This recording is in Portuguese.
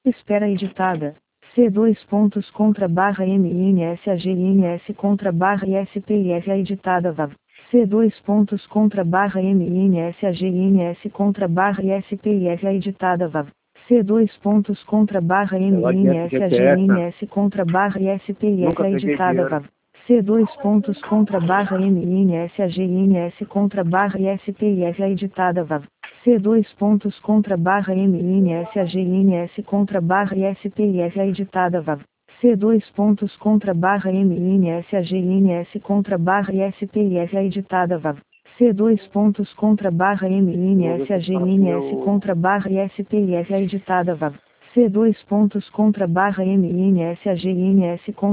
Espera editada. C dois pontos contra barra MINS AGINS contra barra ISPIF editada VAV. C dois pontos contra barra MINS AGINS contra barra ISPIF editada VAV. C dois pontos contra barra MINS AGINS contra barra ISPIF editada VAV. C dois pontos contra barra MINS AGINS contra barra ISPIF editada VAV. C dois pontos contra barra MINS AGINS contra barra ISPIF editada VAV. C dois pontos contra barra MINS AGINS contra barra ISPIF editada VAV. C dois pontos contra barra MINS AGINS contra barra ISPIF editada VAV. C dois pontos contra barra MINS AGINS contra